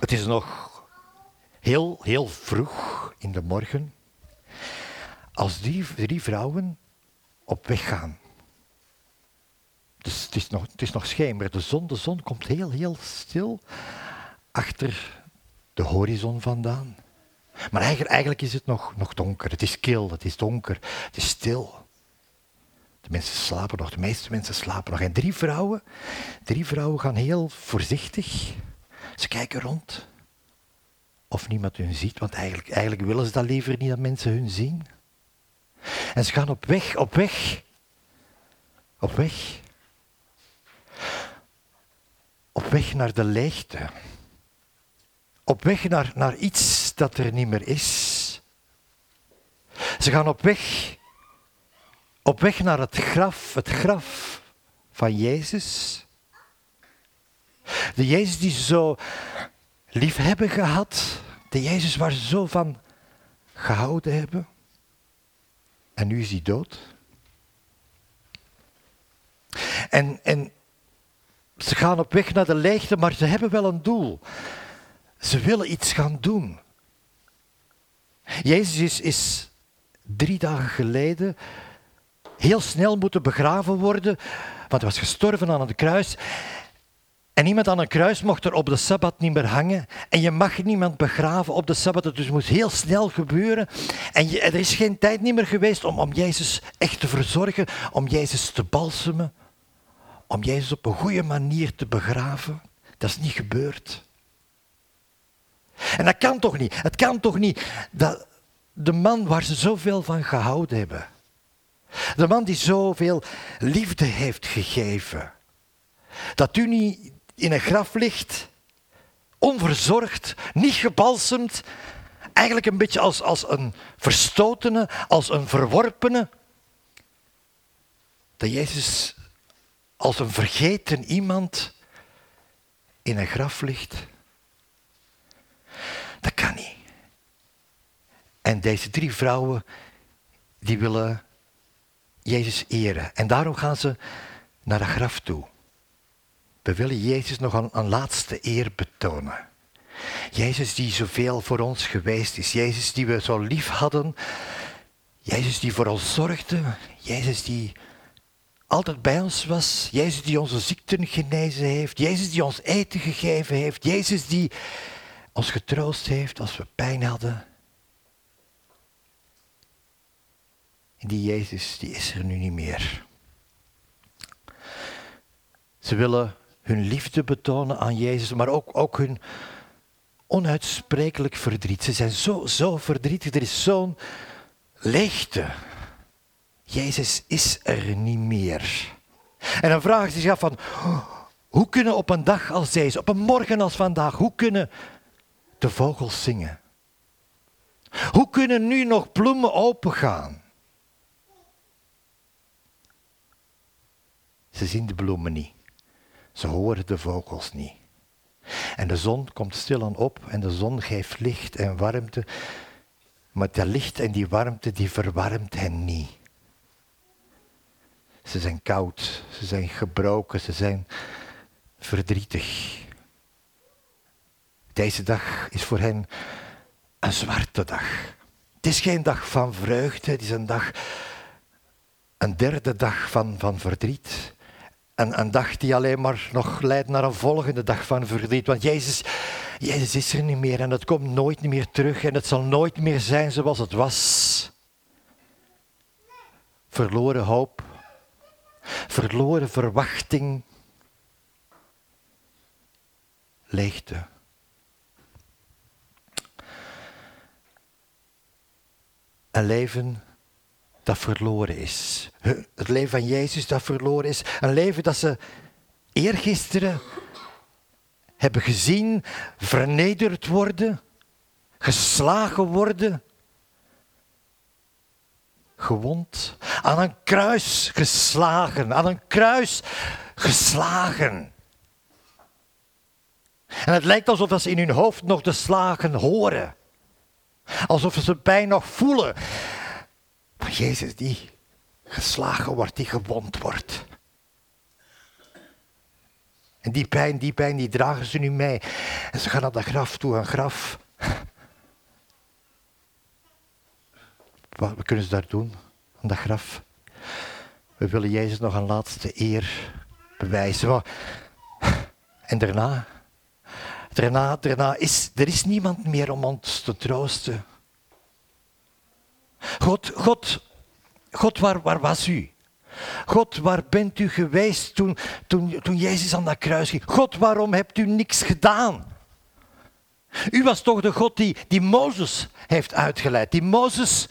Het is nog heel vroeg in de morgen. Als drie vrouwen op weg gaan. Dus het is nog schemer. De zon komt heel stil achter de horizon vandaan. Maar eigenlijk is het nog donker. Het is kil, het is donker, het is stil. De mensen slapen nog, de meeste mensen slapen nog. En drie vrouwen gaan heel voorzichtig. Ze kijken rond. Of niemand hun ziet, want eigenlijk willen ze dat liever niet dat mensen hun zien. En ze gaan op weg. Op weg naar de leegte. Op weg naar iets dat er niet meer is. Ze gaan op weg naar het graf van Jezus. De Jezus die ze zo lief hebben gehad. De Jezus waar ze zo van gehouden hebben. En nu is hij dood. En ze gaan op weg naar de leegte, maar ze hebben wel een doel. Ze willen iets gaan doen. Jezus is 3 dagen geleden heel snel moeten begraven worden, want hij was gestorven aan het kruis. En iemand aan een kruis mocht er op de Sabbat niet meer hangen. En je mag niemand begraven op de Sabbat, dus het moest heel snel gebeuren. En er is geen tijd niet meer geweest om Jezus echt te verzorgen, om Jezus te balsemen, om Jezus op een goede manier te begraven. Dat is niet gebeurd. En dat kan toch niet? Het kan toch niet dat de man waar ze zoveel van gehouden hebben, de man die zoveel liefde heeft gegeven, dat u niet in een graf ligt, onverzorgd, niet gebalsemd, eigenlijk een beetje als een verstotene, als een verworpene, dat Jezus als een vergeten iemand in een graf ligt. Dat kan niet. En deze 3 vrouwen, die willen Jezus eren. En daarom gaan ze naar het graf toe. We willen Jezus nog een laatste eer betonen. Jezus die zoveel voor ons geweest is. Jezus die we zo lief hadden. Jezus die voor ons zorgde. Jezus die altijd bij ons was. Jezus die onze ziekten genezen heeft. Jezus die ons eten gegeven heeft. Jezus die ons getroost heeft als we pijn hadden. En die Jezus, die is er nu niet meer. Ze willen hun liefde betonen aan Jezus, maar ook hun onuitsprekelijk verdriet. Ze zijn zo verdrietig, er is zo'n leegte. Jezus is er niet meer. En dan vragen ze zich af van, hoe kunnen op een dag als deze, op een morgen als vandaag, hoe kunnen de vogels zingen? Hoe kunnen nu nog bloemen opengaan? Ze zien de bloemen niet. Ze horen de vogels niet. En de zon komt stilaan op en de zon geeft licht en warmte. Maar dat licht en die warmte die verwarmt hen niet. Ze zijn koud, ze zijn gebroken, ze zijn verdrietig. Deze dag is voor hen een zwarte dag. Het is geen dag van vreugde, het is een derde dag van verdriet. Een dag die alleen maar nog leidt naar een volgende dag van verdriet. Want Jezus is er niet meer en het komt nooit meer terug en het zal nooit meer zijn zoals het was. Verloren hoop, verloren verwachting, leegte. Een leven dat verloren is. Het leven van Jezus dat verloren is. Een leven dat ze eergisteren hebben gezien, vernederd worden, geslagen worden, gewond, aan een kruis geslagen. En het lijkt alsof ze in hun hoofd nog de slagen horen. Alsof ze pijn nog voelen. Maar Jezus die geslagen wordt, die gewond wordt. En die pijn, die dragen ze nu mee. En ze gaan naar dat graf toe, een graf. Wat kunnen ze daar doen, aan dat graf? We willen Jezus nog een laatste eer bewijzen. En daarna is er niemand meer om ons te troosten. God, waar was u? God, waar bent u geweest toen Jezus aan dat kruis ging? God, waarom hebt u niks gedaan? U was toch de God die Mozes heeft uitgeleid. Die Mozes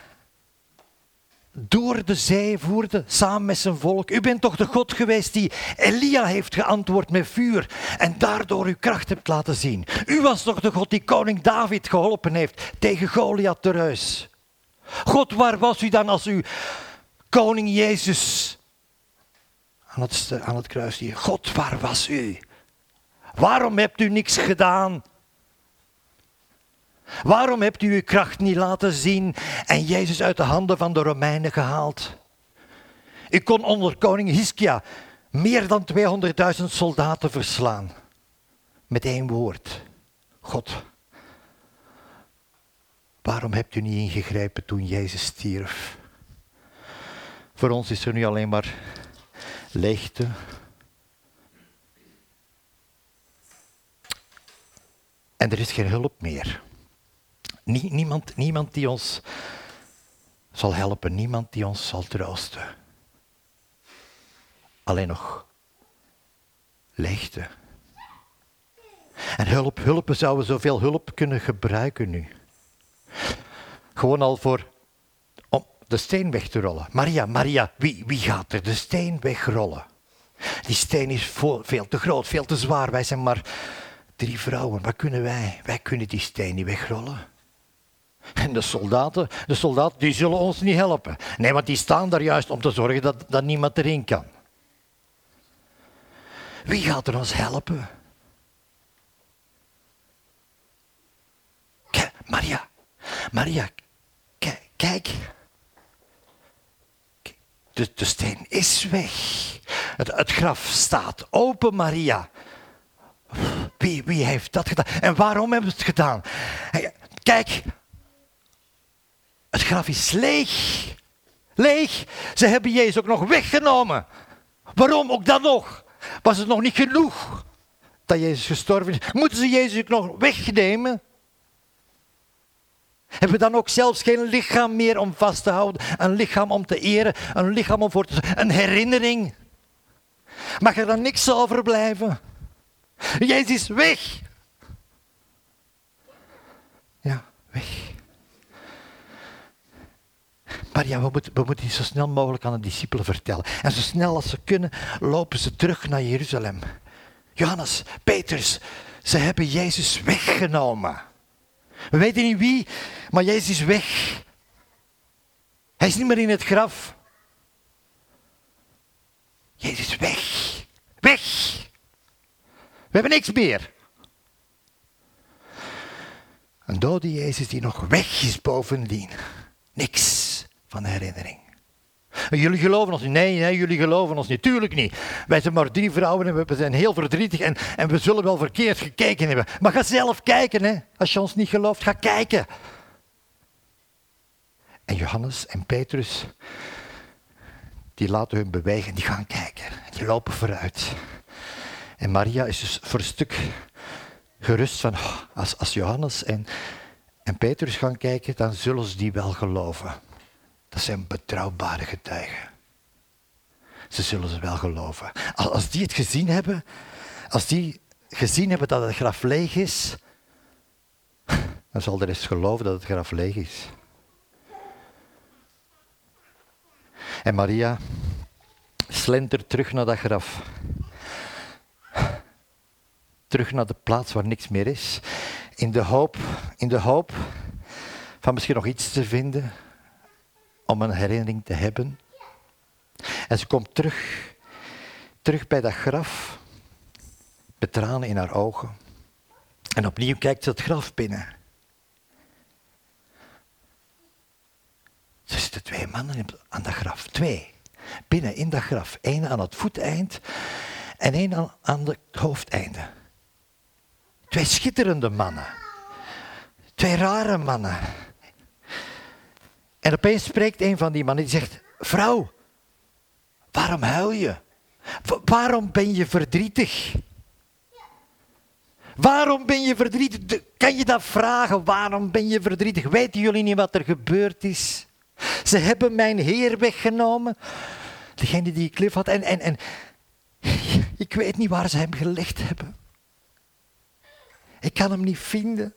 door de zee voerde, samen met zijn volk. U bent toch de God geweest die Elia heeft geantwoord met vuur en daardoor uw kracht hebt laten zien. U was toch de God die koning David geholpen heeft tegen Goliath de reus. God, waar was u dan als u koning Jezus aan het kruis hier? God, waar was u? Waarom hebt u niks gedaan? Waarom hebt u uw kracht niet laten zien en Jezus uit de handen van de Romeinen gehaald? U kon onder koning Hiskia meer dan 200.000 soldaten verslaan. Met één woord. God. Waarom hebt u niet ingegrepen toen Jezus stierf? Voor ons is er nu alleen maar leegte. En er is geen hulp meer. Niemand die ons zal helpen, niemand die ons zal troosten. Alleen nog leegte. En hulp, we zouden zoveel hulp kunnen gebruiken nu. Gewoon al om de steen weg te rollen. Maria, wie gaat er de steen wegrollen? Die steen is veel te groot, veel te zwaar. Wij zijn maar 3 vrouwen. Wat kunnen wij? Wij kunnen die steen niet wegrollen. En de soldaten die zullen ons niet helpen. Nee, want die staan daar juist om te zorgen dat niemand erin kan. Wie gaat er ons helpen? Maria, kijk. De steen is weg. Het graf staat open, Maria. Wie heeft dat gedaan? En waarom hebben ze het gedaan? Kijk. Het graf is leeg. Leeg. Ze hebben Jezus ook nog weggenomen. Waarom ook dat nog? Was het nog niet genoeg dat Jezus gestorven is? Moeten ze Jezus ook nog wegnemen? Hebben we dan ook zelfs geen lichaam meer om vast te houden? Een lichaam om te eren? Een lichaam om voor te zorgen? Een herinnering? Mag er dan niks overblijven? Jezus is weg. Ja, weg. Maar ja, we moeten die zo snel mogelijk aan de discipelen vertellen. En zo snel als ze kunnen, lopen ze terug naar Jeruzalem. Johannes, Petrus, ze hebben Jezus weggenomen. We weten niet wie, maar Jezus is weg. Hij is niet meer in het graf. Jezus is weg. Weg. We hebben niks meer. Een dode Jezus die nog weg is bovendien. Niks van herinnering. En jullie geloven ons niet? Nee, jullie geloven ons niet. Tuurlijk niet. Wij zijn maar 3 vrouwen en we zijn heel verdrietig en we zullen wel verkeerd gekeken hebben. Maar ga zelf kijken, hè. Als je ons niet gelooft, ga kijken. En Johannes en Petrus, die laten hun bewegen en die gaan kijken. Die lopen vooruit. En Maria is dus voor een stuk gerust van, als Johannes en Petrus gaan kijken, dan zullen ze die wel geloven. Dat zijn betrouwbare getuigen. Ze zullen ze wel geloven. Als die het gezien hebben, dat het graf leeg is, dan zal de rest geloven dat het graf leeg is. En Maria slentert terug naar dat graf. Terug naar de plaats waar niks meer is. In de hoop van misschien nog iets te vinden. Om een herinnering te hebben. En ze komt terug bij dat graf. Met tranen in haar ogen. En opnieuw kijkt ze het graf binnen. Er zitten 2 mannen aan dat graf. 2. Binnen in dat graf. 1 aan het voeteind. en één aan het hoofdeinde. 2 schitterende mannen. 2 rare mannen. En opeens spreekt een van die mannen die zegt, vrouw, waarom huil je? Waarom ben je verdrietig? Waarom ben je verdrietig? Kan je dat vragen? Waarom ben je verdrietig? Weten jullie niet wat er gebeurd is? Ze hebben mijn Heer weggenomen. Degene die ik lief had. En ik weet niet waar ze hem gelegd hebben. Ik kan hem niet vinden.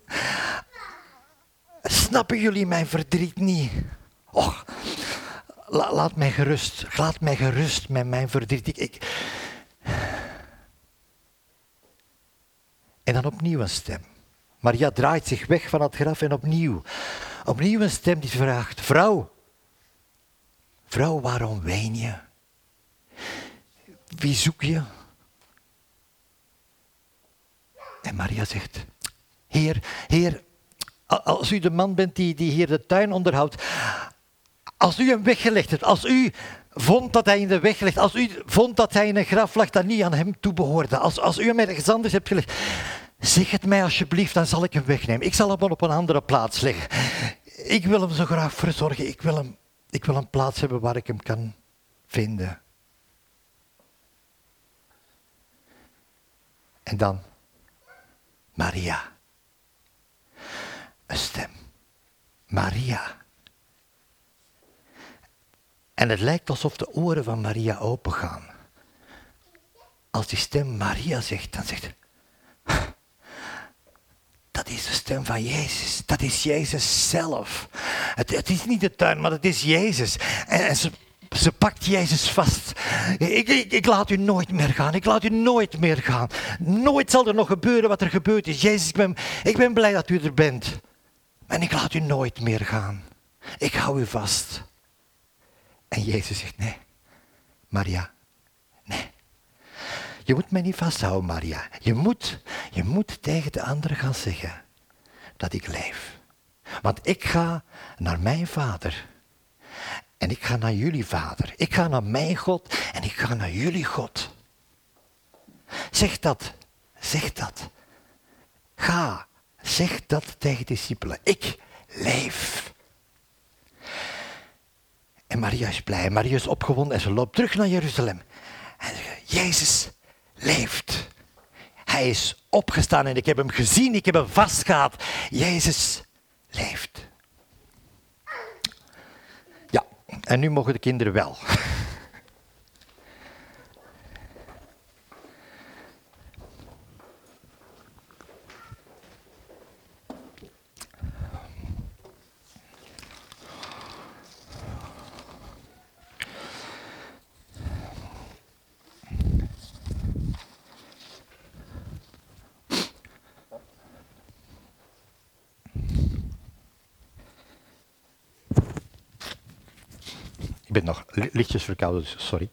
Snappen jullie mijn verdriet niet? Och, laat mij gerust. Laat mij gerust met mijn verdriet. En dan opnieuw een stem. Maria draait zich weg van het graf en opnieuw een stem die vraagt, vrouw, waarom ween je? Wie zoek je? En Maria zegt, Heer, als u de man bent die hier de tuin onderhoudt, als u hem weggelegd hebt, als u vond dat hij in de weg ligt, als u vond dat hij in een graf lag dat niet aan hem toebehoorde, als u hem ergens anders hebt gelegd, zeg het mij alsjeblieft, dan zal ik hem wegnemen. Ik zal hem op een andere plaats leggen. Ik wil hem zo graag verzorgen. Ik wil een plaats hebben waar ik hem kan vinden. En dan Maria. Een stem. Maria. En het lijkt alsof de oren van Maria opengaan. Als die stem Maria zegt, dan zegt hij, dat is de stem van Jezus. Dat is Jezus zelf. Het is niet de tuin, maar het is Jezus. En ze pakt Jezus vast. Ik laat u nooit meer gaan. Ik laat u nooit meer gaan. Nooit zal er nog gebeuren wat er gebeurd is. Jezus, ik ben blij dat u er bent. En ik laat u nooit meer gaan. Ik hou u vast. En Jezus zegt, nee, Maria, nee. Je moet mij niet vasthouden, Maria. Je moet tegen de anderen gaan zeggen dat ik leef. Want ik ga naar mijn Vader. En ik ga naar jullie Vader. Ik ga naar mijn God en ik ga naar jullie God. Zeg dat. Zeg dat tegen de discipelen. Ik leef. En Maria is blij. Maria is opgewonden en ze loopt terug naar Jeruzalem. En ze zegt, Jezus leeft. Hij is opgestaan en ik heb hem gezien, ik heb hem vastgehad. Jezus leeft. Ja, en nu mogen de kinderen wel. Ik ben nog lichtjes verkouden, dus sorry.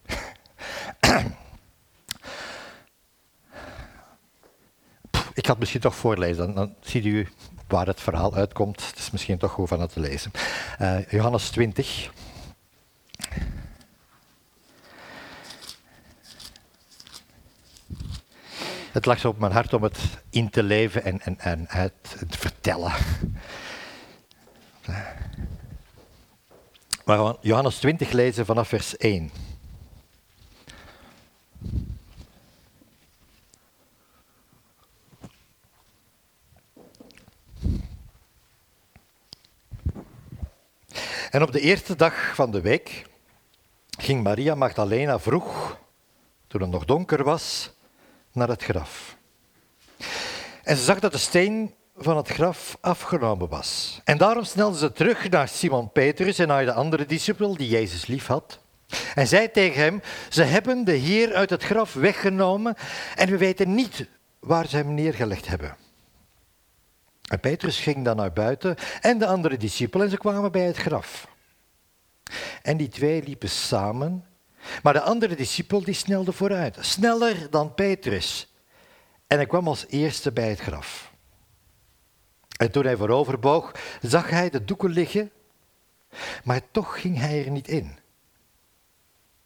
Ik ga het misschien toch voorlezen, dan ziet u waar het verhaal uitkomt. Het is misschien toch goed van het te lezen. Johannes 20. Het lag zo op mijn hart om het in te leven en uit te vertellen. We gaan Johannes 20 lezen vanaf vers 1. En op de eerste dag van de week ging Maria Magdalena vroeg, toen het nog donker was, naar het graf. En ze zag dat de steen van het graf afgenomen was. En daarom snelde ze terug naar Simon Petrus en naar de andere discipel die Jezus lief had. En zei tegen hem, ze hebben de Heer uit het graf weggenomen en we weten niet waar ze hem neergelegd hebben. En Petrus ging dan naar buiten en de andere discipel en ze kwamen bij het graf. En die twee liepen samen, maar de andere discipel die snelde vooruit, sneller dan Petrus. En hij kwam als eerste bij het graf. En toen hij vooroverboog, zag hij de doeken liggen, maar toch ging hij er niet in.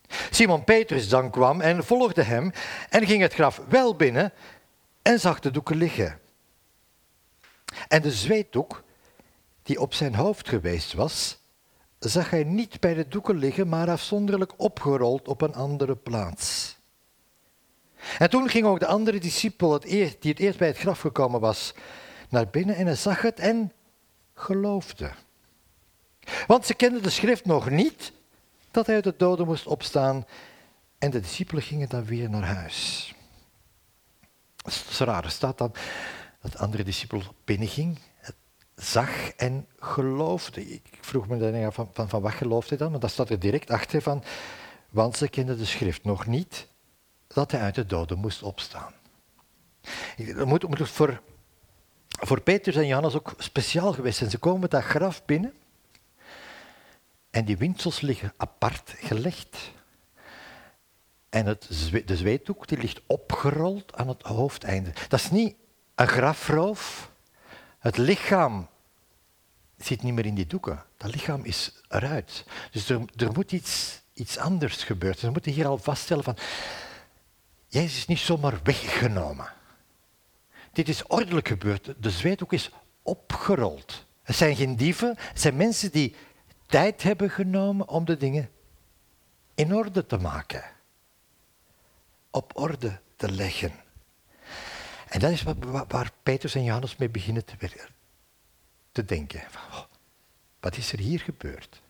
Simon Petrus dan kwam en volgde hem en ging het graf wel binnen en zag de doeken liggen. En de zweetdoek die op zijn hoofd geweest was, zag hij niet bij de doeken liggen, maar afzonderlijk opgerold op een andere plaats. En toen ging ook de andere discipel, die het eerst bij het graf gekomen was, naar binnen en hij zag het en geloofde. Want ze kenden de schrift nog niet, dat hij uit de doden moest opstaan. En de discipelen gingen dan weer naar huis. Het is raar, er staat dan dat de andere discipel binnenging, zag en geloofde. Ik vroeg me dan af van wat geloofde hij dan? Maar dat staat er direct achter van, want ze kenden de schrift nog niet, dat hij uit de doden moest opstaan. Dat moet voor Petrus en Johannes ook speciaal geweest zijn. Ze komen dat graf binnen en die windsels liggen apart gelegd. En de zweetdoek die ligt opgerold aan het hoofdeinde. Dat is niet een grafroof. Het lichaam zit niet meer in die doeken. Dat lichaam is eruit. Dus er moet iets anders gebeuren. Ze moeten hier al vaststellen van, Jezus is niet zomaar weggenomen. Dit is ordelijk gebeurd. De zweetdoek is opgerold. Het zijn geen dieven, het zijn mensen die tijd hebben genomen om de dingen in orde te maken. Op orde te leggen. En dat is waar Petrus en Johannes mee beginnen te denken. Wat is er hier gebeurd?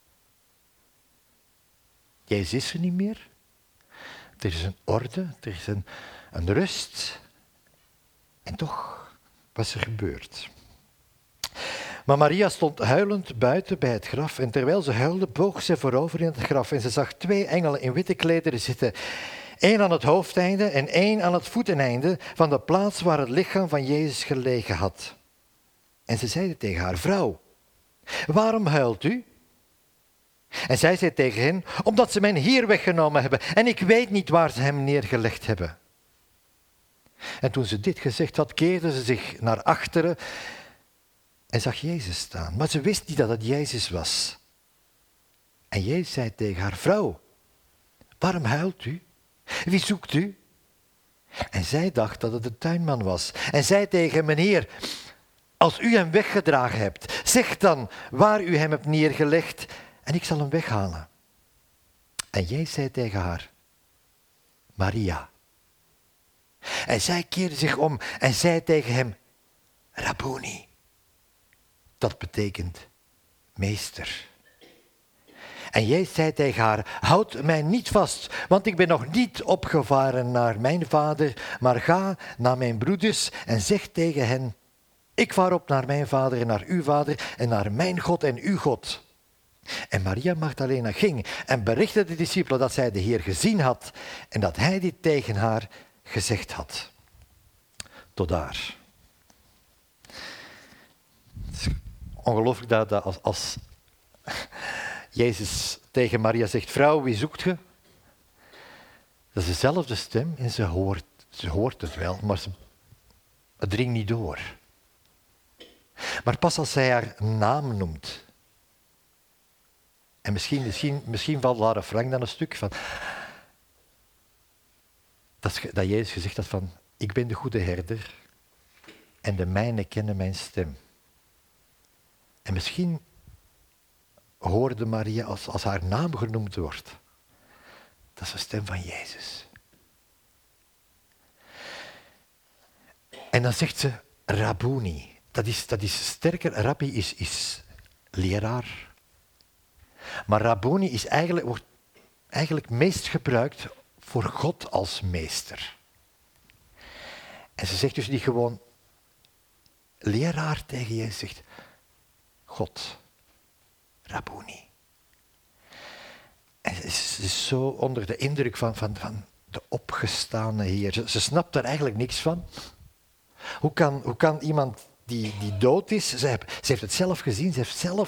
Jezus is er niet meer. Er is een orde, er is een rust. En toch was er gebeurd. Maar Maria stond huilend buiten bij het graf en terwijl ze huilde boog ze voorover in het graf en ze zag 2 engelen in witte klederen zitten. 1 aan het hoofdeinde en 1 aan het voeteneinde van de plaats waar het lichaam van Jezus gelegen had. En ze zeiden tegen haar, vrouw, waarom huilt u? En zij zei tegen hen, omdat ze mijn Heer weggenomen hebben en ik weet niet waar ze hem neergelegd hebben. En toen ze dit gezegd had, keerde ze zich naar achteren en zag Jezus staan. Maar ze wist niet dat het Jezus was. En Jezus zei tegen haar, vrouw, waarom huilt u? Wie zoekt u? En zij dacht dat het de tuinman was. En zei tegen hem, meneer, als u hem weggedragen hebt, zeg dan waar u hem hebt neergelegd en ik zal hem weghalen. En Jezus zei tegen haar, Maria. En zij keerde zich om en zei tegen hem, Rabboni. Dat betekent meester. En Jezus zei tegen haar, houd mij niet vast, want ik ben nog niet opgevaren naar mijn vader, maar ga naar mijn broeders en zeg tegen hen, ik vaar op naar mijn vader en naar uw vader en naar mijn God en uw God. En Maria Magdalena ging en berichtte de discipelen dat zij de Heer gezien had en dat hij dit tegen haar gezegd had. Tot daar. Het is ongelooflijk dat als Jezus tegen Maria zegt, vrouw, wie zoekt je? Dat is dezelfde stem en ze hoort het wel, maar het dringt niet door. Maar pas als hij haar naam noemt, en misschien valt haar refrein dan een stuk van, dat Jezus gezegd had van, ik ben de goede herder en de mijnen kennen mijn stem. En misschien hoorde Maria als haar naam genoemd wordt, dat is de stem van Jezus. En dan zegt ze, Rabboni. Dat is sterker, rabbi is leraar. Maar Rabboni wordt eigenlijk meest gebruikt voor God als meester. En ze zegt dus niet gewoon leraar tegen Jezus, zegt God, Rabboni. En ze is zo onder de indruk van de opgestane Heer. Ze snapt er eigenlijk niks van. Hoe kan iemand die dood is, ze heeft het zelf gezien, ze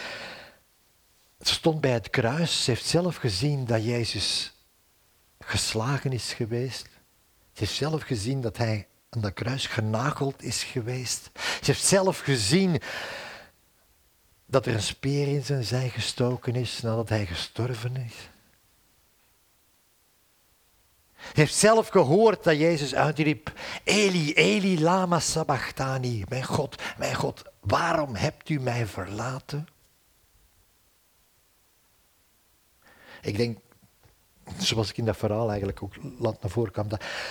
stond bij het kruis, ze heeft zelf gezien dat Jezus geslagen is geweest. Ze heeft zelf gezien dat hij aan dat kruis genageld is geweest. Ze heeft zelf gezien dat er een speer in zijn zij gestoken is nadat hij gestorven is. Ze heeft zelf gehoord dat Jezus uitriep, Eli, Eli, lama sabachthani. Mijn God, waarom hebt u mij verlaten? Ik denk, zoals ik in dat verhaal eigenlijk ook laat naar voren kwam,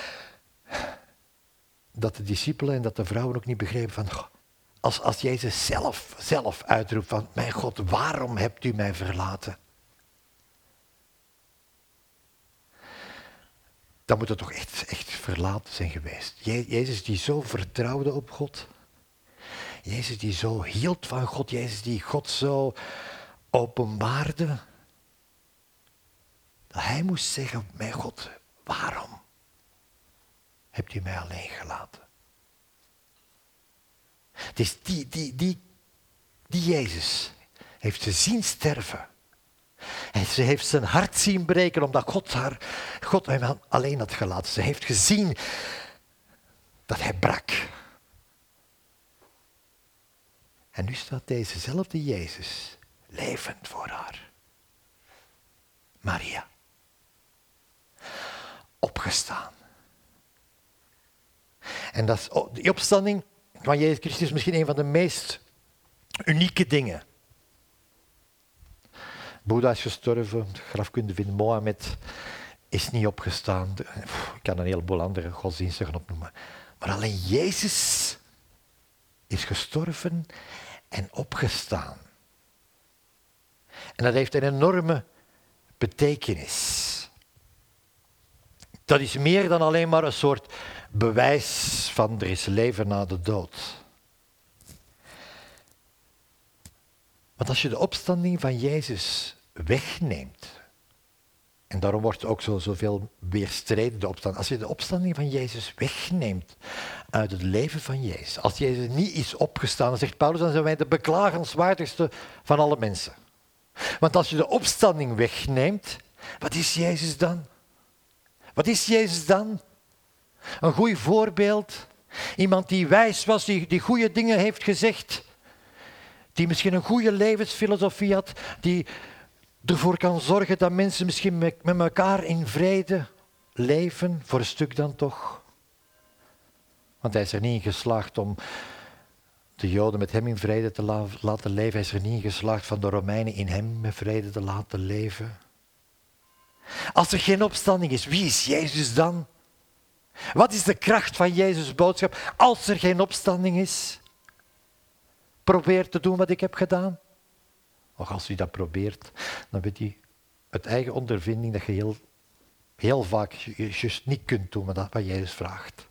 dat de discipelen en dat de vrouwen ook niet begrepen van, als Jezus zelf uitroept van, mijn God, waarom hebt u mij verlaten? Dan moet het toch echt verlaten zijn geweest. Jezus die zo vertrouwde op God. Jezus die zo hield van God. Jezus die God zo openbaarde. Dat hij moest zeggen, mijn God, waarom hebt u mij alleen gelaten? Het is die Jezus heeft ze zien sterven. En ze heeft zijn hart zien breken omdat God hem alleen had gelaten. Ze heeft gezien dat hij brak. En nu staat dezezelfde Jezus levend voor haar. Maria. Opgestaan. En die opstanding van Jezus Christus is misschien een van de meest unieke dingen. Boeddha is gestorven, de grafkunde vindt Mohammed is niet opgestaan. Ik kan een heleboel andere godsdiensten gaan opnoemen. Maar alleen Jezus is gestorven en opgestaan. En dat heeft een enorme betekenis. Dat is meer dan alleen maar een soort bewijs van er is leven na de dood. Want als je de opstanding van Jezus wegneemt, en daarom wordt ook zoveel weerstreden de opstanding, als je de opstanding van Jezus wegneemt uit het leven van Jezus, als Jezus niet is opgestaan, dan zegt Paulus, dan zijn wij de beklagenswaardigste van alle mensen. Want als je de opstanding wegneemt, wat is Jezus dan? Wat is Jezus dan? Een goed voorbeeld, iemand die wijs was, die goede dingen heeft gezegd, die misschien een goede levensfilosofie had, die ervoor kan zorgen dat mensen misschien met elkaar in vrede leven, voor een stuk dan toch. Want hij is er niet in geslaagd om de Joden met hem in vrede te laten leven. Hij is er niet in geslaagd van de Romeinen in hem met vrede te laten leven. Als er geen opstanding is, wie is Jezus dan? Wat is de kracht van Jezus' boodschap als er geen opstanding is? Probeer te doen wat ik heb gedaan. Och, als u dat probeert, dan weet u uit eigen ondervinding dat je heel vaak juist niet kunt doen wat Jezus vraagt.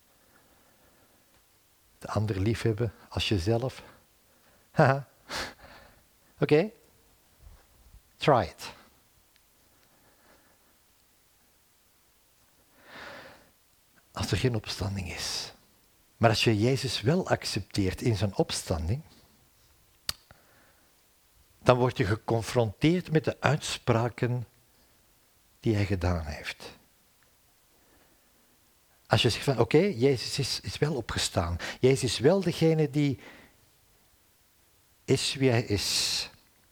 De ander liefhebben als jezelf. Haha. Oké. Try it. Als er geen opstanding is. Maar als je Jezus wel accepteert in zijn opstanding, dan word je geconfronteerd met de uitspraken die hij gedaan heeft. Als je zegt van oké, Jezus is wel opgestaan. Jezus is wel degene die is wie hij is.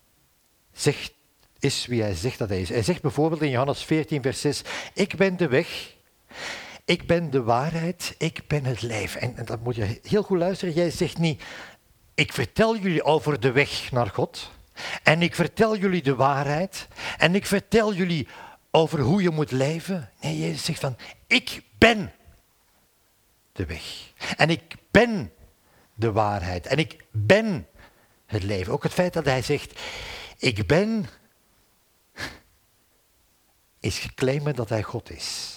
Is wie hij zegt dat hij is. Hij zegt bijvoorbeeld in Johannes 14 vers 6, ik ben de weg, ik ben de waarheid, ik ben het leven. En dat moet je heel goed luisteren. Jij zegt niet, ik vertel jullie over de weg naar God. En ik vertel jullie de waarheid. En ik vertel jullie over hoe je moet leven. Nee, Jezus zegt van, ik ben de weg. En ik ben de waarheid. En ik ben het leven. Ook het feit dat hij zegt, ik ben, is claimen dat hij God is.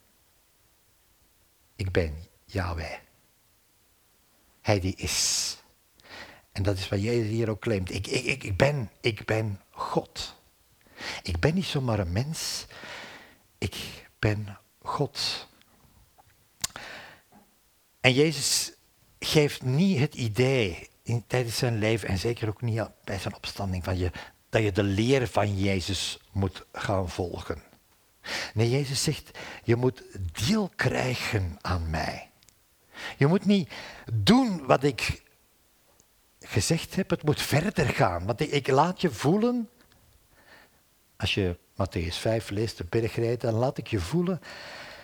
Ik ben Yahweh. Hij die is. En dat is wat Jezus hier ook claimt. Ik ben God. Ik ben niet zomaar een mens. Ik ben God. En Jezus geeft niet het idee tijdens zijn leven en zeker ook niet bij zijn opstanding dat je de leer van Jezus moet gaan volgen. Nee, Jezus zegt, je moet deel krijgen aan mij. Je moet niet doen wat ik gezegd heb, het moet verder gaan. Want ik laat je voelen, als je Mattheüs 5 leest, de bergreden, dan laat ik je voelen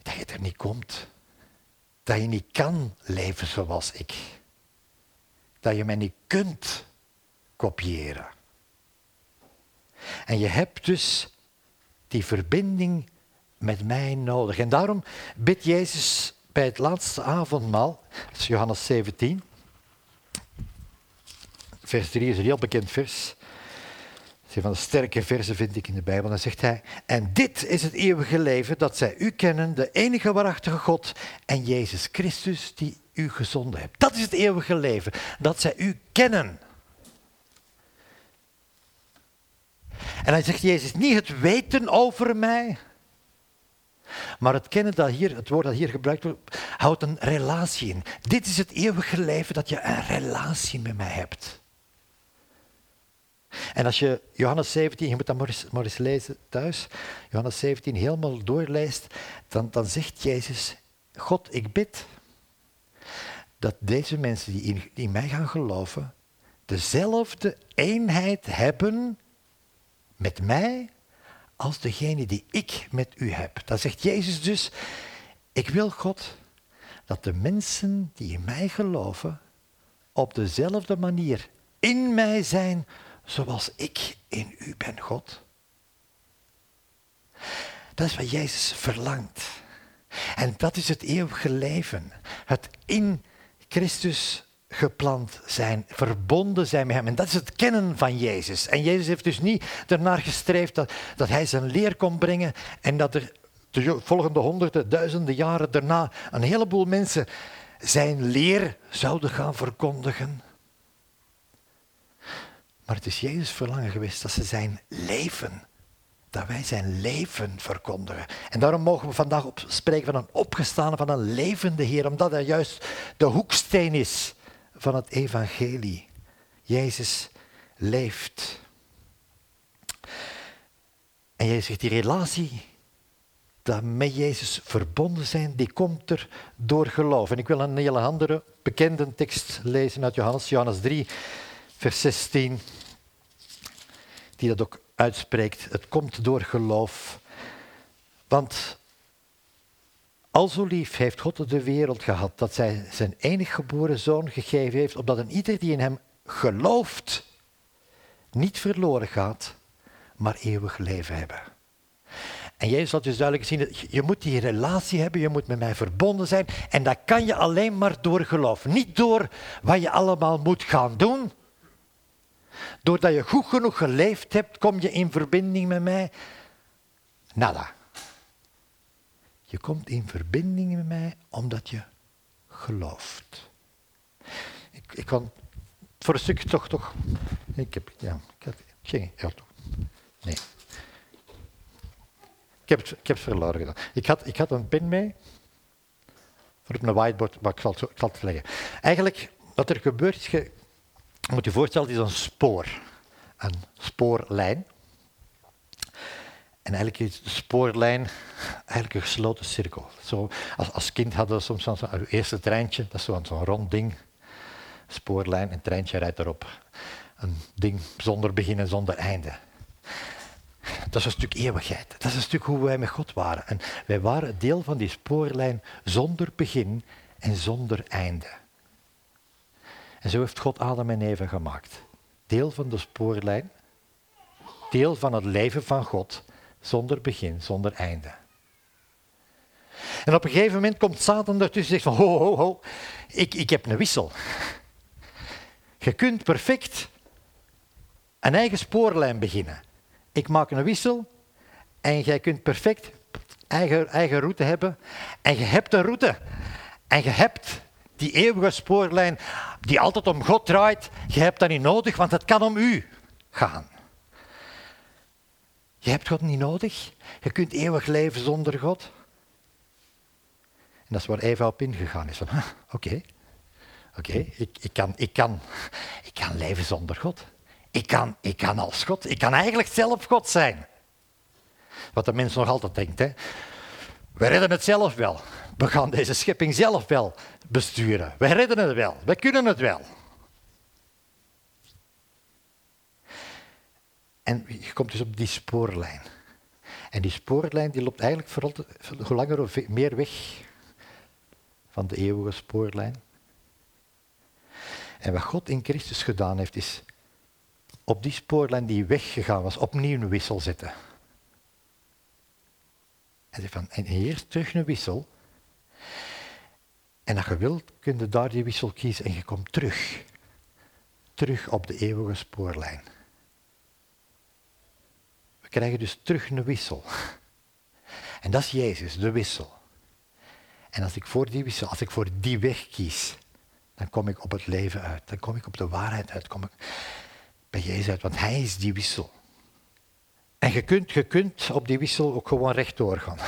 dat je er niet komt. Dat je niet kan leven zoals ik. Dat je mij niet kunt kopiëren. En je hebt dus die verbinding met mij nodig. En daarom bidt Jezus bij het laatste avondmaal, dat is Johannes 17, vers 3 is een heel bekend vers. Dat is een van de sterke versen vind ik in de Bijbel. Dan zegt hij, en dit is het eeuwige leven, dat zij u kennen, de enige waarachtige God en Jezus Christus die u gezonden hebt. Dat is het eeuwige leven, dat zij u kennen. En dan zegt Jezus niet het weten over mij, maar het kennen dat hier, het woord dat hier gebruikt wordt, houdt een relatie in. Dit is het eeuwige leven, dat je een relatie met mij hebt. En als je Johannes 17, je moet dat maar eens lezen thuis, Johannes 17 helemaal doorleest, dan zegt Jezus, God, ik bid dat deze mensen die in mij gaan geloven, dezelfde eenheid hebben met mij als degene die ik met u heb. Dan zegt Jezus dus, ik wil God dat de mensen die in mij geloven op dezelfde manier in mij zijn zoals ik in u ben, God. Dat is wat Jezus verlangt. En dat is het eeuwige leven. Het in Christus geplant zijn, verbonden zijn met hem. En dat is het kennen van Jezus. En Jezus heeft dus niet ernaar gestreefd dat hij zijn leer kon brengen en dat er de volgende honderden, duizenden jaren daarna een heleboel mensen zijn leer zouden gaan verkondigen. Maar het is Jezus' verlangen geweest dat ze zijn leven, dat wij zijn leven verkondigen. En daarom mogen we vandaag spreken van een opgestane, van een levende Heer, omdat hij juist de hoeksteen is van het evangelie. Jezus leeft. En Jezus zegt, die relatie dat met Jezus verbonden zijn, die komt er door geloof. En ik wil een hele andere bekende tekst lezen uit Johannes 3, vers 16, die dat ook uitspreekt. Het komt door geloof. Want al zo lief heeft God de wereld gehad, dat zij zijn enig geboren zoon gegeven heeft, opdat een ieder die in hem gelooft, niet verloren gaat, maar eeuwig leven hebben. En Jezus had dus duidelijk gezien, je moet die relatie hebben, je moet met mij verbonden zijn. En dat kan je alleen maar door geloof. Niet door wat je allemaal moet gaan doen. Doordat je goed genoeg geleefd hebt, kom je in verbinding met mij. Nada. Je komt in verbinding met mij omdat je gelooft. Ik kan voor een stukje toch. Ik heb geen auto. Nee. Ik heb het verloren gedaan. Ik had een pen mee. Voor op een whiteboard, maar ik zal het leggen. Eigenlijk, wat er gebeurt is, je moet je voorstellen, het is een spoor. Een spoorlijn. En eigenlijk is de spoorlijn eigenlijk een gesloten cirkel. Zo, als kind hadden we soms zo'n eerste treintje, dat is zo'n rond ding. Spoorlijn, een treintje rijdt erop. Een ding zonder begin en zonder einde. Dat is een stuk eeuwigheid. Dat is een stuk hoe wij met God waren. En wij waren deel van die spoorlijn zonder begin en zonder einde. En zo heeft God Adam en Eva gemaakt. Deel van de spoorlijn, deel van het leven van God, zonder begin, zonder einde. En op een gegeven moment komt Satan ertussen en zegt van, ho, ik heb een wissel. Je kunt perfect een eigen spoorlijn beginnen. Ik maak een wissel en jij kunt perfect eigen route hebben. En je hebt een route. En je hebt die eeuwige spoorlijn die altijd om God draait. Je hebt dat niet nodig, want het kan om u gaan. Je hebt God niet nodig. Je kunt eeuwig leven zonder God. En dat is waar Eva op ingegaan is. Oké, ik kan leven zonder God. Ik kan als God. Ik kan eigenlijk zelf God zijn. Wat de mens nog altijd denkt. Hè. We redden het zelf wel. We gaan deze schepping zelf wel besturen. Wij redden het wel. Wij kunnen het wel. En je komt dus op die spoorlijn. En die spoorlijn die loopt eigenlijk vooral hoe langer hoe meer weg van de eeuwige spoorlijn. En wat God in Christus gedaan heeft, is op die spoorlijn die weggegaan was, opnieuw een wissel zetten. En zegt van, en hier terug een wissel. En als je wilt, kun je daar die wissel kiezen en je komt terug. Terug op de eeuwige spoorlijn. We krijgen dus terug een wissel. En dat is Jezus, de wissel. En als ik voor die wissel, als ik voor die weg kies, dan kom ik op het leven uit. Dan kom ik op de waarheid uit. Kom ik bij Jezus uit, want Hij is die wissel. En je kunt op die wissel ook gewoon rechtdoor gaan.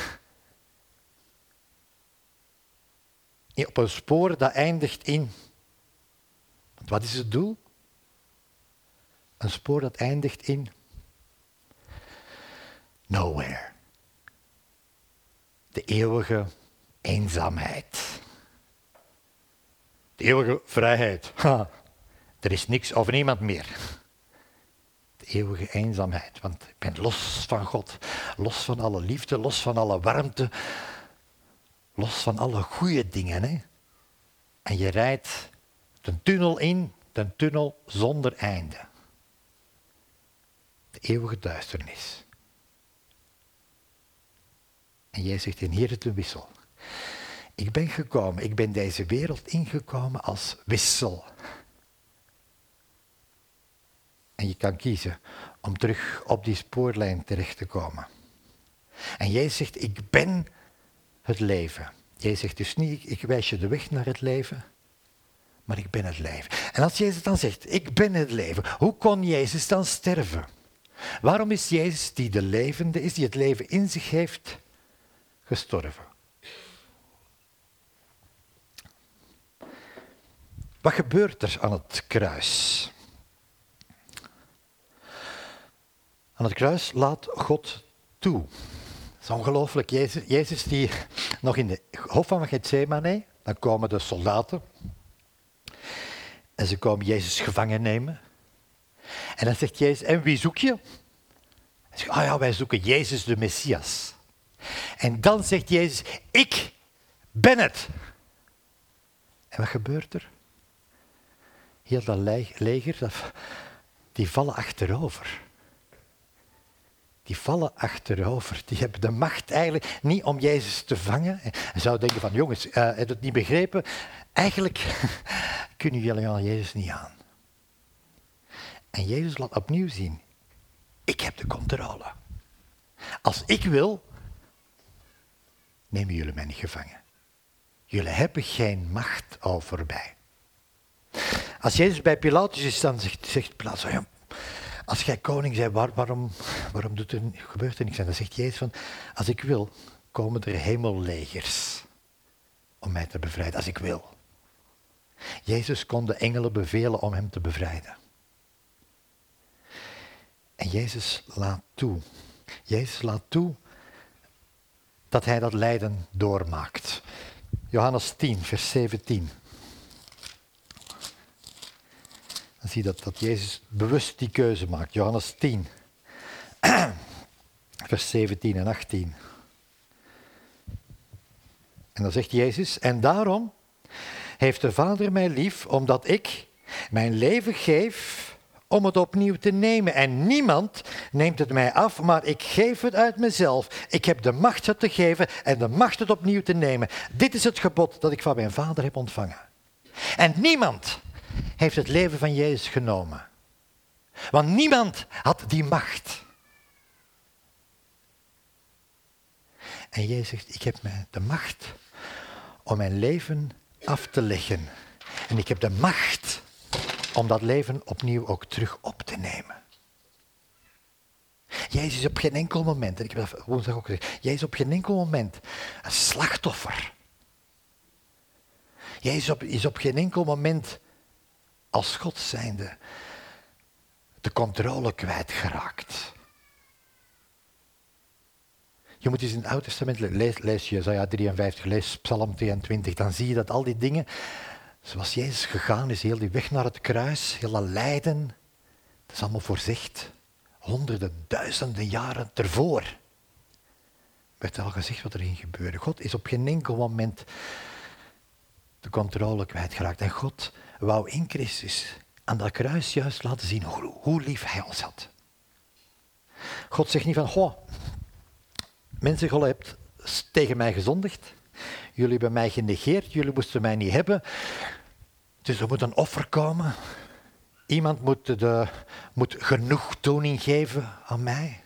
Op een spoor dat eindigt in. Want wat is het doel? Een spoor dat eindigt in nowhere. De eeuwige eenzaamheid. De eeuwige vrijheid. Ha, er is niks of niemand meer. De eeuwige eenzaamheid. Want ik ben los van God. Los van alle liefde, los van alle warmte. Los van alle goede dingen. Hè? En je rijdt de tunnel in, de tunnel zonder einde. De eeuwige duisternis. En jij zegt, en hier is de wissel. Ik ben deze wereld ingekomen als wissel. En je kan kiezen om terug op die spoorlijn terecht te komen. En jij zegt, ik ben het leven. Jij zegt dus niet, ik wijs je de weg naar het leven, maar ik ben het leven. En als Jezus dan zegt, ik ben het leven, hoe kon Jezus dan sterven? Waarom is Jezus, die de levende is, die het leven in zich heeft, gestorven? Wat gebeurt er aan het kruis? Aan het kruis laat God toe. Dat is ongelooflijk. Jezus die nog in de hof van Gethsemane, dan komen de soldaten en ze komen Jezus gevangen nemen. En dan zegt Jezus, en wie zoek je? Hij zegt, ja, wij zoeken Jezus de Messias. En dan zegt Jezus, ik ben het. En wat gebeurt er? Heel dat leger, die vallen achterover. Die vallen achterover. Die hebben de macht eigenlijk niet om Jezus te vangen. En zou denken van, jongens, heb je het niet begrepen? Eigenlijk kunnen jullie al Jezus niet aan. En Jezus laat opnieuw zien, ik heb de controle. Als ik wil, nemen jullie mij niet gevangen. Jullie hebben geen macht over mij. Als Jezus bij Pilatus is, dan zegt Pilatus, ja, als jij koning bent, waarom gebeurt er niks? En dan zegt Jezus van, als ik wil, komen er hemellegers om mij te bevrijden, als ik wil. Jezus kon de engelen bevelen om hem te bevrijden. En Jezus laat toe. Jezus laat toe dat hij dat lijden doormaakt. Johannes 10, vers 17. Dan zie je dat Jezus bewust die keuze maakt. Johannes 10, vers 17 en 18. En dan zegt Jezus, en daarom heeft de Vader mij lief, omdat ik mijn leven geef om het opnieuw te nemen. En niemand neemt het mij af, maar ik geef het uit mezelf. Ik heb de macht het te geven en de macht het opnieuw te nemen. Dit is het gebod dat ik van mijn Vader heb ontvangen. En niemand heeft het leven van Jezus genomen. Want niemand had die macht. En Jezus zegt, ik heb de macht om mijn leven af te leggen. En ik heb de macht om dat leven opnieuw ook terug op te nemen. Jezus is op geen enkel moment, en ik heb dat woensdag ook gezegd, Jezus is op geen enkel moment een slachtoffer. Jezus is op geen enkel moment als God zijnde de controle kwijtgeraakt. Je moet eens in het Oude Testament lees Jesaja 53, lees Psalm 22, dan zie je dat al die dingen, zoals Jezus gegaan is, heel die weg naar het kruis, heel dat lijden, dat is allemaal voorzegd, honderden, duizenden jaren ervoor. werd al gezegd wat er ging gebeuren. God is op geen enkel moment de controle kwijtgeraakt. En God wou in Christus aan dat kruis juist laten zien hoe lief hij ons had. God zegt niet van, goh, mensen, je hebt tegen mij gezondigd. Jullie hebben mij genegeerd, jullie moesten mij niet hebben. Dus er moet een offer komen. Iemand moet genoegdoening geven aan mij.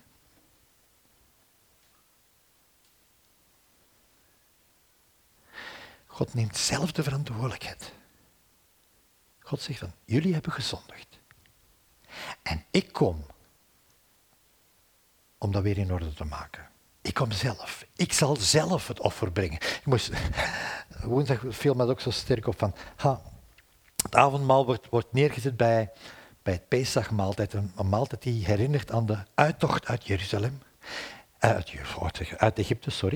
God neemt zelf de verantwoordelijkheid. God zegt dan, jullie hebben gezondigd. En ik kom om dat weer in orde te maken. Ik kom zelf. Ik zal zelf het offer brengen. Woensdag viel mij ook zo sterk op van, het avondmaal wordt neergezet bij het Pesachmaaltijd, een maaltijd die herinnert aan de uittocht uit Jeruzalem. Uit Egypte, sorry.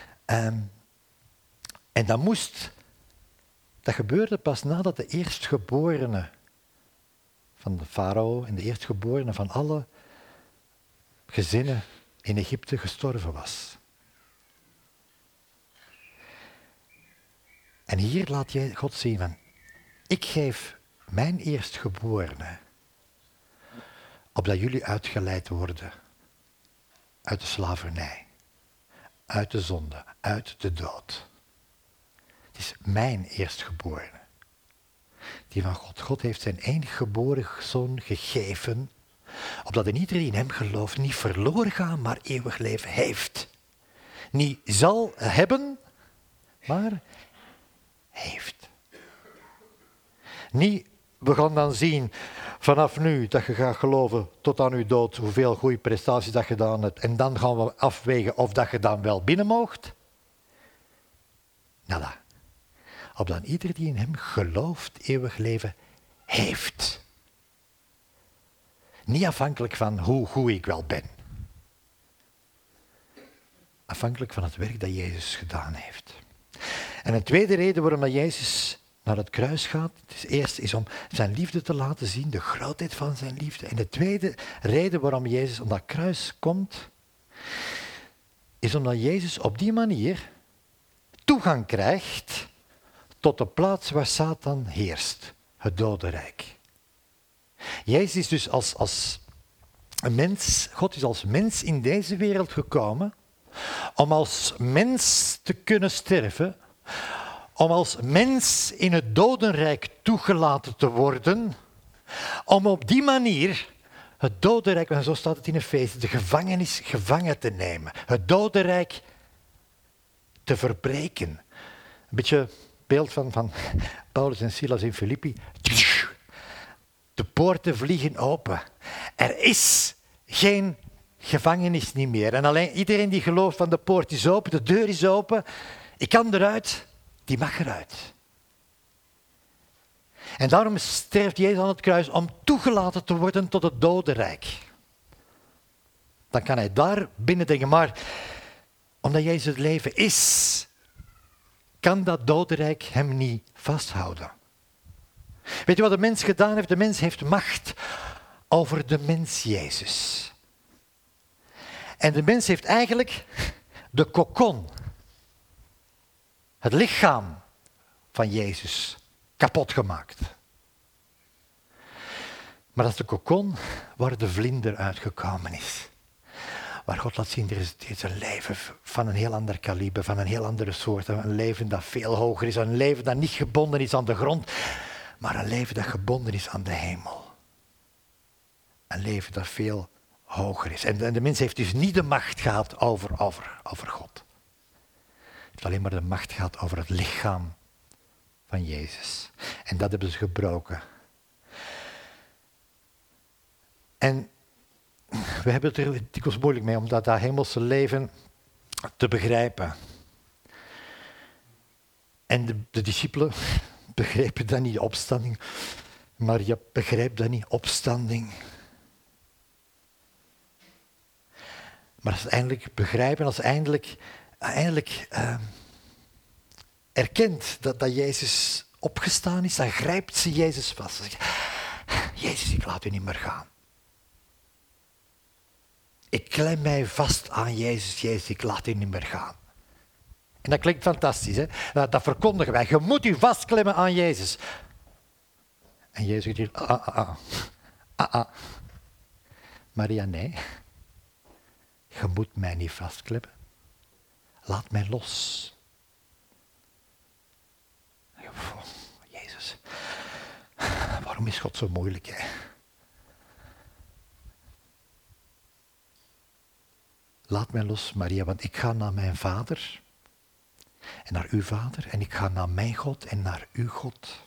En dat gebeurde pas nadat de eerstgeborene van de farao en de eerstgeborene van alle gezinnen in Egypte gestorven was. En hier laat jij God zien van, ik geef mijn eerstgeborene, opdat jullie uitgeleid worden uit de slavernij, uit de zonde, uit de dood. Het is mijn eerstgeborene, die van God. God heeft zijn enige geboren zoon gegeven, opdat in iedereen die in hem gelooft niet verloren gaat, maar eeuwig leven heeft. Niet zal hebben, maar heeft. Niet, we gaan dan zien vanaf nu dat je gaat geloven tot aan je dood hoeveel goede prestaties dat je gedaan hebt en dan gaan we afwegen of dat je dan wel binnen moogt. Nada. Opdat ieder die in hem gelooft eeuwig leven heeft. Niet afhankelijk van hoe goed ik wel ben. Afhankelijk van het werk dat Jezus gedaan heeft. En een tweede reden waarom dat Jezus naar het kruis gaat, eerst is om zijn liefde te laten zien, de grootheid van zijn liefde. En de tweede reden waarom Jezus op dat kruis komt, is omdat Jezus op die manier toegang krijgt tot de plaats waar Satan heerst, het dodenrijk. Jezus is dus als een mens, God is als mens in deze wereld gekomen om als mens te kunnen sterven, om als mens in het dodenrijk toegelaten te worden, om op die manier het dodenrijk, en zo staat het in Efeze, de gevangenis gevangen te nemen, het dodenrijk te verbreken. Een beetje beeld van Paulus en Silas in Filippi. De poorten vliegen open. Er is geen gevangenis niet meer. En alleen iedereen die gelooft van de poort is open, de deur is open, ik kan eruit, die mag eruit. En daarom sterft Jezus aan het kruis om toegelaten te worden tot het dodenrijk. Dan kan hij daar binnendringen, maar omdat Jezus het leven is, kan dat dodenrijk hem niet vasthouden. Weet je wat de mens gedaan heeft? De mens heeft macht over de mens Jezus. En de mens heeft eigenlijk de kokon, het lichaam van Jezus, kapot gemaakt. Maar dat is de kokon waar de vlinder uitgekomen is. Waar God laat zien, er is een leven van een heel ander kaliber, van een heel andere soort. Een leven dat veel hoger is, een leven dat niet gebonden is aan de grond, maar een leven dat gebonden is aan de hemel. Een leven dat veel hoger is. En de mens heeft dus niet de macht gehad over God. Hij heeft alleen maar de macht gehad over het lichaam van Jezus. En dat hebben ze gebroken. En we hebben het er dikwijls moeilijk mee om dat hemelse leven te begrijpen. En de discipelen begrepen dat niet, opstanding. Maar je begrijpt dat niet, opstanding. Maar als ze eindelijk begrijpen, als ze eindelijk erkent dat Jezus opgestaan is, dan grijpt ze Jezus vast. Ze zegt, Jezus, ik laat u niet meer gaan. Ik klem mij vast aan Jezus. Jezus, ik laat u niet meer gaan. En dat klinkt fantastisch, hè? Dat verkondigen wij. Je moet u vastklemmen aan Jezus. En Jezus zegt, Maria, nee. Je moet mij niet vastklemmen. Laat mij los. Oh, Jezus, waarom is God zo moeilijk, hè? Laat mij los, Maria, want ik ga naar mijn vader en naar uw vader en ik ga naar mijn God en naar uw God.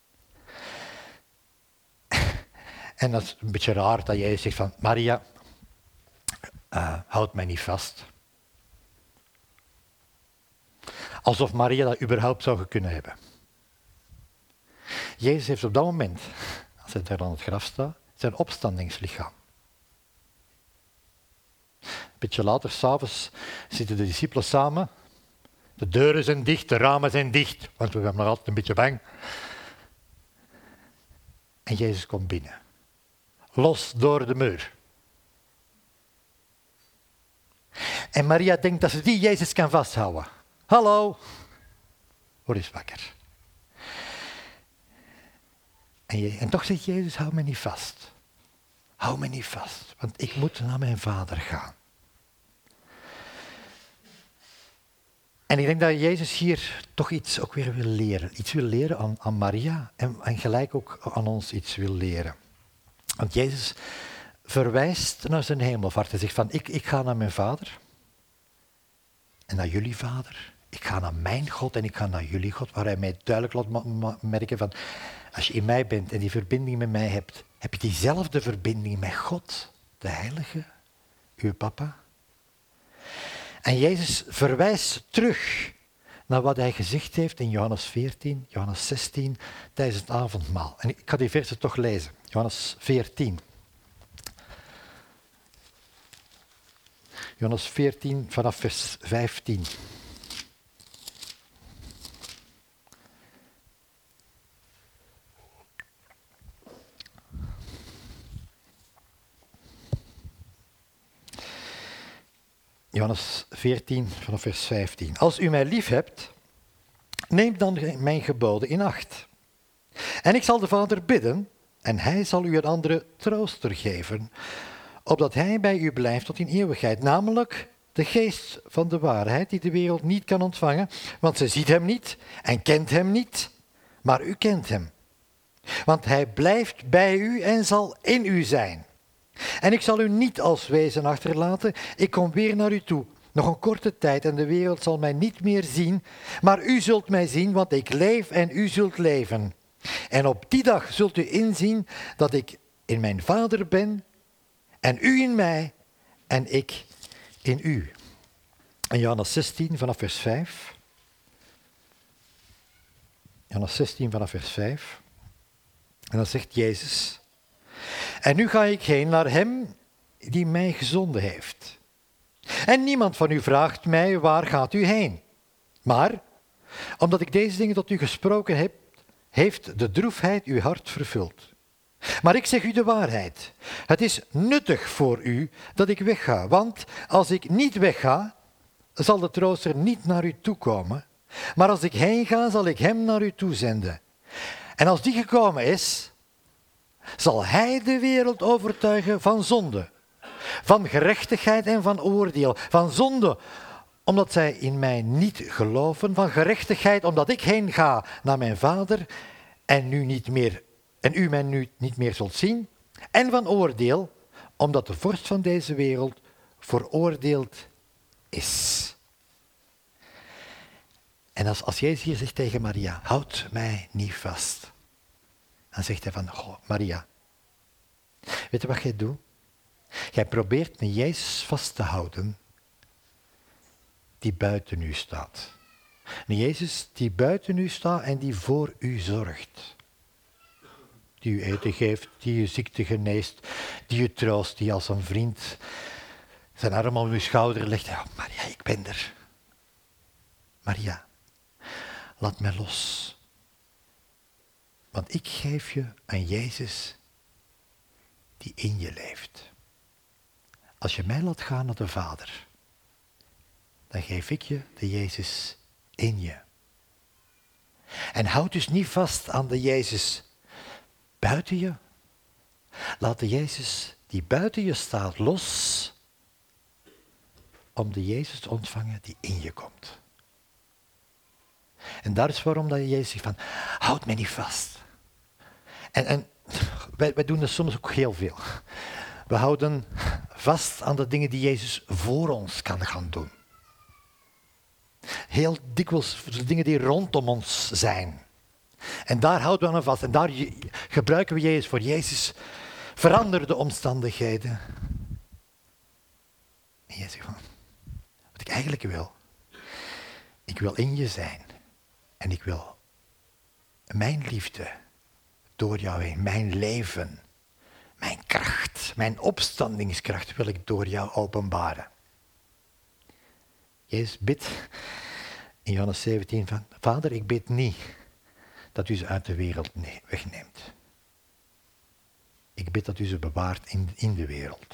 En dat is een beetje raar dat jij zegt van, Maria, houd mij niet vast. Alsof Maria dat überhaupt zou kunnen hebben. Jezus heeft op dat moment, als hij daar aan het graf staat, zijn opstandingslichaam. Een beetje later, s'avonds, zitten de discipelen samen. De deuren zijn dicht, de ramen zijn dicht, want we zijn nog altijd een beetje bang. En Jezus komt binnen. Los door de muur. En Maria denkt dat ze die Jezus kan vasthouden. Hallo, word eens wakker. En toch zegt Jezus, hou me niet vast. Hou me niet vast, want ik moet naar mijn vader gaan. En ik denk dat Jezus hier toch iets ook weer wil leren. Iets wil leren aan Maria en gelijk ook aan ons iets wil leren. Want Jezus verwijst naar zijn hemelvaart. Hij zegt van, ik ga naar mijn vader en naar jullie vader. Ik ga naar mijn God en ik ga naar jullie God, waar hij mij duidelijk laat merken van, als je in mij bent en die verbinding met mij hebt, heb je diezelfde verbinding met God, de Heilige, uw papa. En Jezus verwijst terug naar wat hij gezegd heeft in Johannes 14, Johannes 16, tijdens het avondmaal. En ik ga die versen toch lezen. Johannes 14. Johannes 14 vanaf vers 15. Johannes 14 vanaf vers 15. Als u mij lief hebt, neem dan mijn geboden in acht. En ik zal de Vader bidden, en hij zal u een andere trooster geven, opdat hij bij u blijft tot in eeuwigheid, namelijk de geest van de waarheid die de wereld niet kan ontvangen, want ze ziet hem niet en kent hem niet, maar u kent hem. Want hij blijft bij u en zal in u zijn. En ik zal u niet als wezen achterlaten, ik kom weer naar u toe. Nog een korte tijd en de wereld zal mij niet meer zien, maar u zult mij zien, want ik leef en u zult leven. En op die dag zult u inzien dat ik in mijn Vader ben, en u in mij, en ik in u. En Johannes 16 vanaf vers 5. Johannes 16 vanaf vers 5. En dan zegt Jezus, en nu ga ik heen naar hem die mij gezonden heeft. En niemand van u vraagt mij, waar gaat u heen? Maar, omdat ik deze dingen tot u gesproken heb, heeft de droefheid uw hart vervuld. Maar ik zeg u de waarheid. Het is nuttig voor u dat ik wegga, want als ik niet wegga, zal de trooster niet naar u toekomen. Maar als ik heen ga, zal ik hem naar u toezenden. En als die gekomen is, zal hij de wereld overtuigen van zonde, van gerechtigheid en van oordeel. Van zonde, omdat zij in mij niet geloven. Van gerechtigheid, omdat ik heen ga naar mijn Vader en u mij nu niet meer zult zien. En van oordeel, omdat de vorst van deze wereld veroordeeld is. En als Jezus hier zegt tegen Maria, houd mij niet vast. Dan zegt hij van, Maria, weet je wat jij doet? Jij probeert een Jezus vast te houden die buiten u staat. Een Jezus die buiten u staat en die voor u zorgt. Die u eten geeft, die u ziekte geneest, die u troost, die als een vriend zijn arm om uw schouder legt. Ja, Maria, ik ben er. Maria, laat mij los. Want ik geef je een Jezus die in je leeft. als je mij laat gaan naar de Vader, dan geef ik je de Jezus in je. En houd dus niet vast aan de Jezus buiten je. Laat de Jezus die buiten je staat los om de Jezus te ontvangen die in je komt. En dat is waarom dat Jezus zegt van, houd mij niet vast. En wij doen dat soms ook heel veel. We houden vast aan de dingen die Jezus voor ons kan gaan doen. Heel dikwijls de dingen die rondom ons zijn. En daar houden we aan vast. En daar gebruiken we Jezus voor. Jezus, verander de omstandigheden. En Jezus zegt van, wat ik eigenlijk wil. Ik wil in je zijn. En ik wil mijn liefde door jou heen, mijn leven, mijn kracht, mijn opstandingskracht wil ik door jou openbaren. Jezus bidt in Johannes 17 van, Vader, ik bid niet dat u ze uit de wereld wegneemt. Ik bid dat u ze bewaart in de wereld.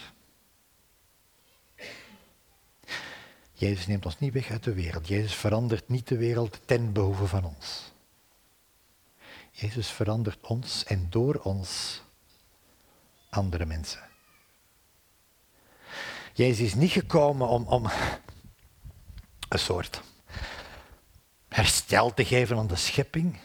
Jezus neemt ons niet weg uit de wereld. Jezus verandert niet de wereld ten behoeve van ons. Jezus verandert ons en door ons andere mensen. Jezus is niet gekomen om een soort herstel te geven aan de schepping.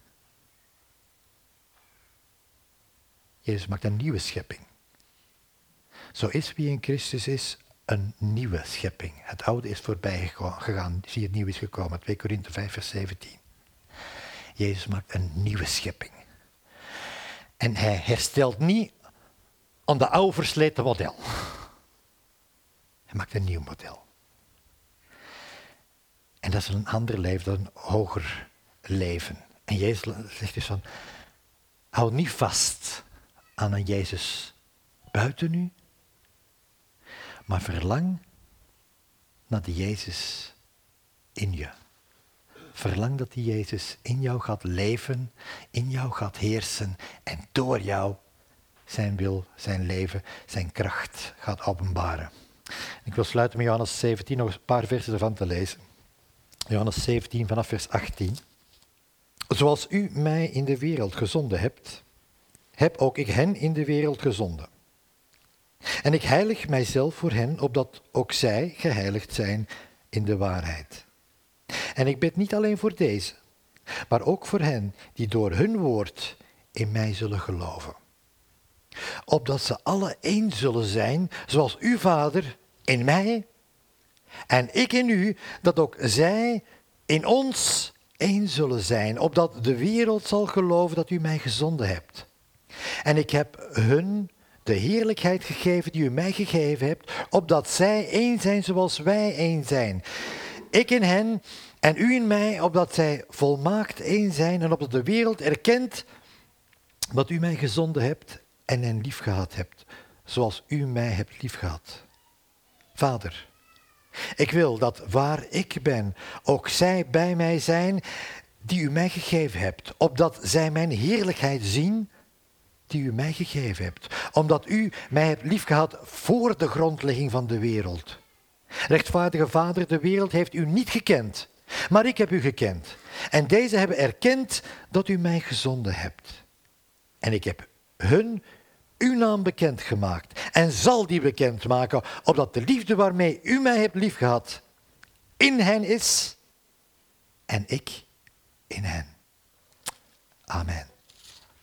Jezus maakt een nieuwe schepping. Zo is wie in Christus is een nieuwe schepping. Het oude is voorbij gegaan, zie het nieuw is gekomen. 2 Korinthe 5 vers 17. Jezus maakt een nieuwe schepping. En hij herstelt niet aan de oude versleten model. Hij maakt een nieuw model. En dat is een ander leven, dat is een hoger leven. En Jezus zegt dus van, hou niet vast aan een Jezus buiten u, maar verlang naar die Jezus in je. Verlang dat die Jezus in jou gaat leven, in jou gaat heersen en door jou zijn wil, zijn leven, zijn kracht gaat openbaren. Ik wil sluiten met Johannes 17, nog een paar versen ervan te lezen. Johannes 17 vanaf vers 18. Zoals u mij in de wereld gezonden hebt, heb ook ik hen in de wereld gezonden. En ik heilig mijzelf voor hen, opdat ook zij geheiligd zijn in de waarheid. En ik bid niet alleen voor deze, maar ook voor hen die door hun woord in mij zullen geloven. Opdat ze alle één zullen zijn, zoals uw Vader in mij en ik in u, dat ook zij in ons één zullen zijn. Opdat de wereld zal geloven dat u mij gezonden hebt. En ik heb hun de heerlijkheid gegeven die u mij gegeven hebt, opdat zij één zijn zoals wij één zijn. Ik in hen en u in mij, opdat zij volmaakt één zijn en opdat de wereld erkent dat u mij gezonden hebt en hen liefgehad hebt, zoals u mij hebt liefgehad. Vader, ik wil dat waar ik ben, ook zij bij mij zijn die u mij gegeven hebt, opdat zij mijn heerlijkheid zien die u mij gegeven hebt, omdat u mij hebt liefgehad voor de grondlegging van de wereld. Rechtvaardige Vader, de wereld heeft u niet gekend, maar ik heb u gekend. En deze hebben erkend dat u mij gezonden hebt. En ik heb hun uw naam bekendgemaakt en zal die bekendmaken, opdat de liefde waarmee u mij hebt liefgehad in hen is en ik in hen. Amen.